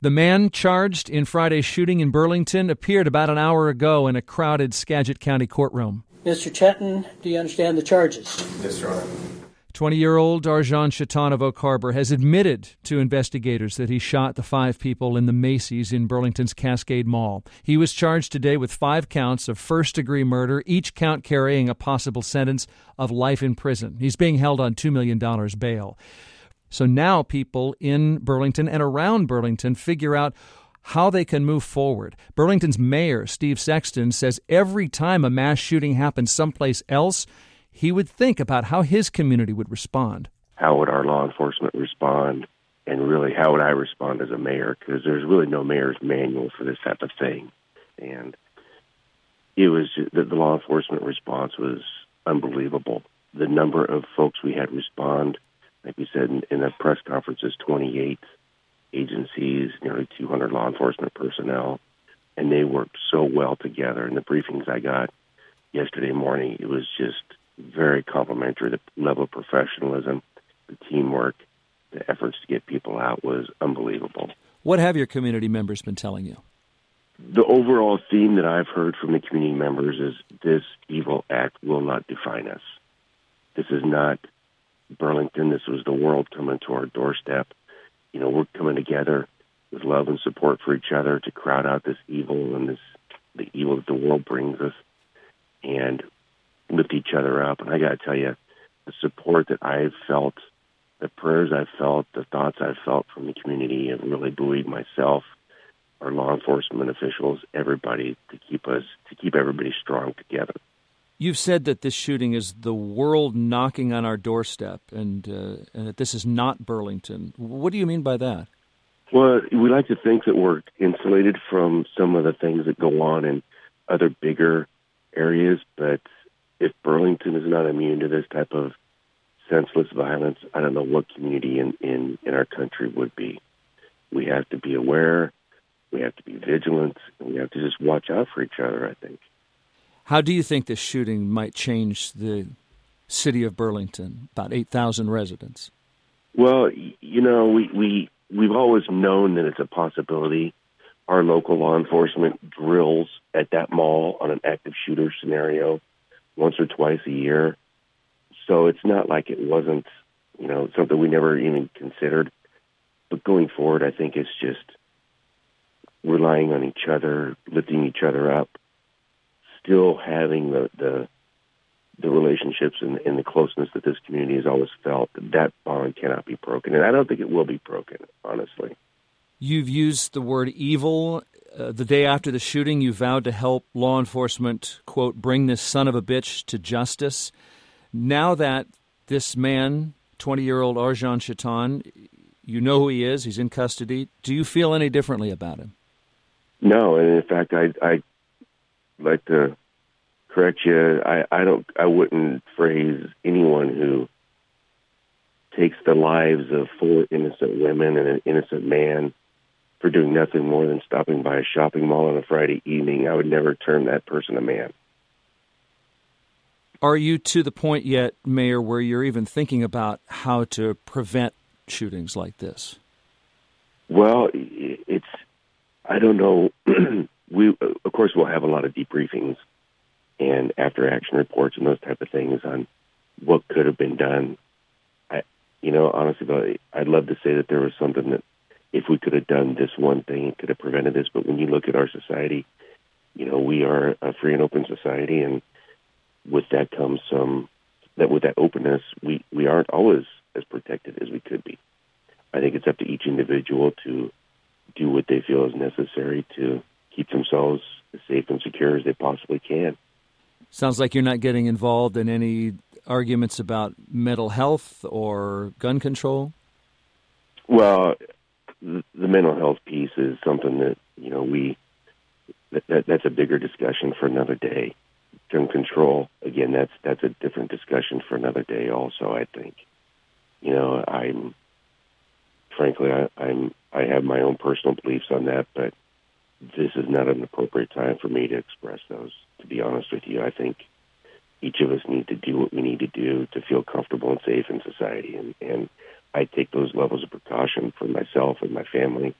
The man charged in Friday's shooting in Burlington appeared about an hour ago in a crowded Skagit County courtroom. Mr. Chetton, do you understand the charges? Yes, Your Honor. 20-year-old Arjan Chatan of Oak Harbor has admitted to investigators that he shot the 5 people in the Macy's in Burlington's Cascade Mall. He was charged today with 5 counts of first-degree murder, each count carrying a possible sentence of life in prison. He's being held on $2 million bail. So now people in Burlington and around Burlington figure out how they can move forward. Burlington's mayor, Steve Sexton, says every time a mass shooting happens someplace else, he would think about how his community would respond. How would our law enforcement respond? And really, how would I respond as a mayor? Because there's really no mayor's manual for this type of thing. And it was just, the law enforcement response was unbelievable. The number of folks we had respond, like we said in the press conferences, 28 agencies, nearly 200 law enforcement personnel, and they worked so well together. In the briefings I got yesterday morning, it was just very complimentary. The level of professionalism, the teamwork, the efforts to get people out was unbelievable. What have your community members been telling you? The overall theme that I've heard from the community members is this evil act will not define us. This is not Burlington. This was the world coming to our doorstep. You know, we're coming together with love and support for each other to crowd out this evil and the evil that the world brings us and lift each other up. And I got to tell you, the support that I've felt, the prayers I've felt, the thoughts I've felt from the community have really buoyed myself, our law enforcement officials, everybody, to keep everybody strong together. You've said that this shooting is the world knocking on our doorstep and that this is not Burlington. What do you mean by that? Well, we like to think that we're insulated from some of the things that go on in other bigger areas, but if Burlington is not immune to this type of senseless violence, I don't know what community in our country would be. We have to be aware, we have to be vigilant, and we have to just watch out for each other, I think. How do you think this shooting might change the city of Burlington, about 8,000 residents? Well, you know, we've always known that it's a possibility. Our local law enforcement drills at that mall on an active shooter scenario once or twice a year. So it's not like it wasn't, you know, something we never even considered. But going forward, I think it's just relying on each other, lifting each other up, still having the relationships and the closeness that this community has always felt. That bond cannot be broken, and I don't think it will be broken, honestly. You've used the word evil. The day after the shooting, you vowed to help law enforcement, quote, bring this son of a bitch to justice. Now that this man, 20-year-old Arjan Chatan, you know who he is, he's in custody, do you feel any differently about him? No, and in fact, I like to correct you. I wouldn't phrase anyone who takes the lives of 4 innocent women and an innocent man for doing nothing more than stopping by a shopping mall on a Friday evening. I would never term that person a man. Are you to the point yet, Mayor, where you're even thinking about how to prevent shootings like this? Well, I don't know. Of course, we'll have a lot of debriefings and after-action reports and those type of things on what could have been done. Honestly, I'd love to say that there was something that if we could have done this one thing, it could have prevented this. But when you look at our society, you know, we are a free and open society, and with that comes with that openness, we aren't always as protected as we could be. I think it's up to each individual to do what they feel is necessary to keep themselves as safe and secure as they possibly can. Sounds like you're not getting involved in any arguments about mental health or gun control? Well, the mental health piece is something that, you know, that's a bigger discussion for another day. Gun control, again, that's a different discussion for another day also, I think. You know, I have my own personal beliefs on that, but this is not an appropriate time for me to express those, to be honest with you. I think each of us need to do what we need to do to feel comfortable and safe in society, and I take those levels of precaution for myself and my family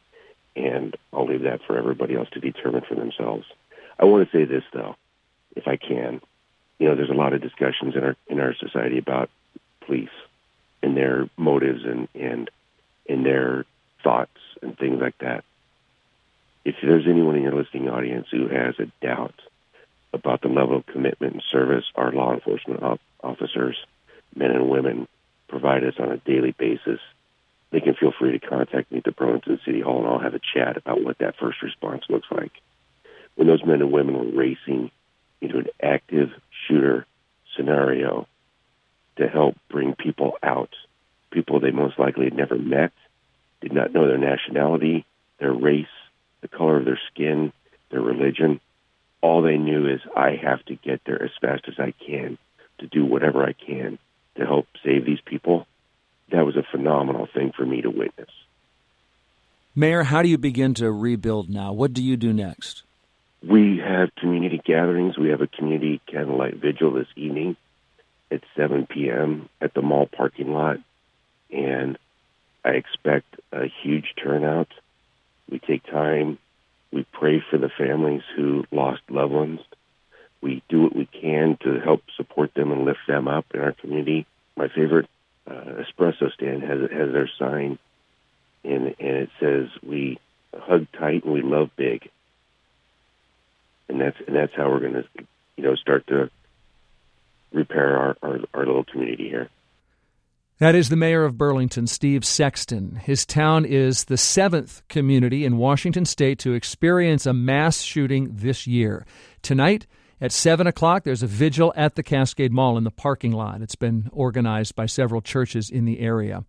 and I'll leave that for everybody else to determine for themselves. I want to say this, though, if I can. There's a lot of discussions in our society about police and their motives and in their thoughts and things like that. If there's anyone in your listening audience who has a doubt about the level of commitment and service our law enforcement officers, men and women, provide us on a daily basis, they can feel free to contact me at the Burlington City Hall, and I'll have a chat about what that first response looks like. When those men and women were racing into an active shooter scenario to help bring people out, people they most likely had never met, did not know their nationality, their race, the color of their skin, their religion. All they knew is, I have to get there as fast as I can to do whatever I can to help save these people. That was a phenomenal thing for me to witness. Mayor, how do you begin to rebuild now? What do you do next? We have community gatherings. We have a community candlelight vigil this evening at 7 p.m. at the mall parking lot, and I expect a huge turnout. We take time. We pray for the families who lost loved ones. We do what we can to help support them and lift them up in our community. My favorite espresso stand has their sign, and it says, "We hug tight and we love big." And that's how we're going to, start to repair our little community here. That is the mayor of Burlington, Steve Sexton. His town is the 7th community in Washington state to experience a mass shooting this year. Tonight at 7 o'clock, there's a vigil at the Cascade Mall in the parking lot. It's been organized by several churches in the area.